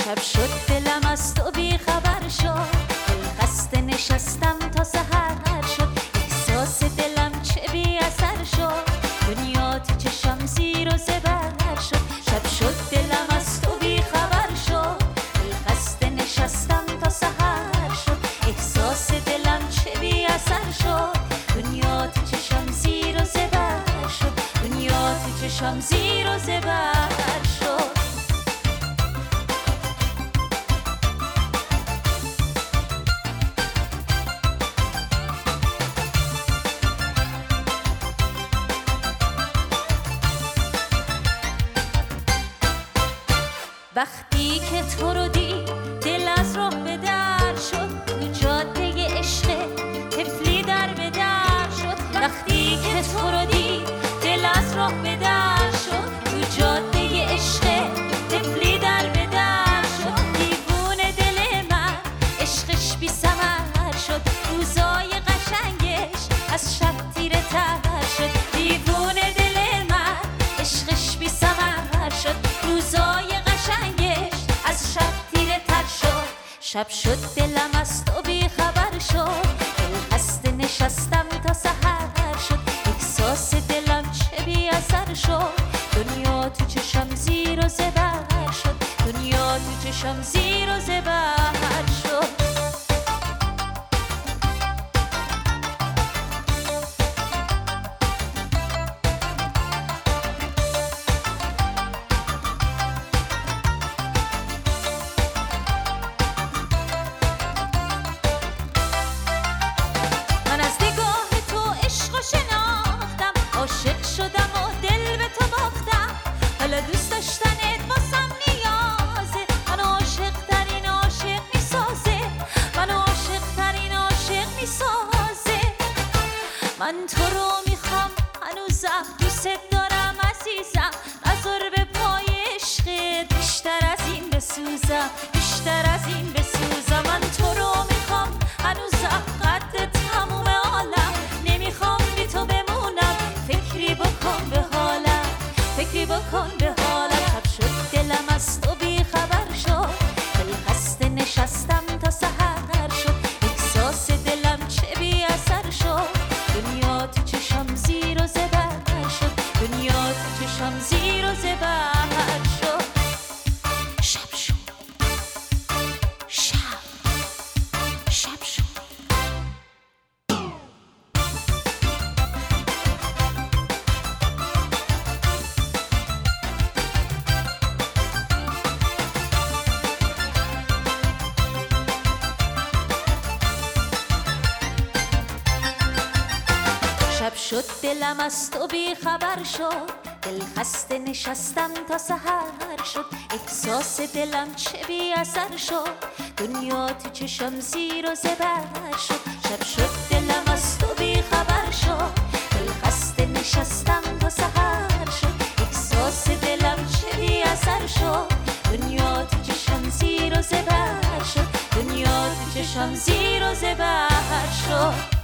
شب شد دلم از تو بی خبر شد، دل خسته نشستم تا سحر شد. احساس دلم چه بی اثر شد، دنیا تو چشم زیر و زبر شد. شب شد دلم از تو بی خبر شد، دل خسته نشستم تا سحر شد. احساس دلم چه بی اثر شد، دنیا تو چشم زیر و زبر شد. دنیا تو چشم زیر و زبر شد. وقتی که تو رو دید دل از راه به در شد، تو جاده عشق طفلی در به در شد. وقتی که تو رو دید دل از راه به در شد، تو جاده عشق طفلی در به در شد. دیوونه دل من عشقش بی ثمر شد، روزای قشنگش از شب تیره تر شد. دیوونه دل من عشقش بی ثمر شد، روزای از شب تیره تر شد. شب شد دلم از تو بی خبر شد، دل خسته نشستم تا سحر شد. احساس دلم چه بی اثر شد، دنیا تو چشم زیر و زبر شد. دنیا تو چشم زیر و زبر شد. عاشق شدم و دل به تو باختم، حالا دوست داشتنت واسم نیازه. منو عاشق ترین عاشق میسازه، منو عاشق ترین عاشق میسازه. من تو رو میخوام هنوزم، دوست دارم عزیزم. نذار به پای عشقت بیشتر از این بسوزم، بیشتر از این بسوزم. من تو رو میخوام هنوزم، قد تموم عالم. نمیخوام بی تو بمونم، فکری بکن به حالم، فکری بکن به حالم. شب شد دلم از تو بی خبر شد، دل خسته نشستم تا سحر شد. احساس دلم چه بی اثر شد، دنیا تو چشم زیر و زبر شد. دنیا تو چشم زیر و زبر شد. شب شد، شب شد. شب شد دلم از تو بی خبر شد، دل خسته نشستم تا سحر شد. احساس دلم چه بی اثر شد، دنیا تو چشم زیر و زبر شد. شب شد دلم از تو بی خبر شد، دل خسته نشستم تا سحر شد. احساس دلم چه بی اثر شد، دنیا تو چشم زیر و زبر شد. دنیا تو چشم زیر و زبر شد.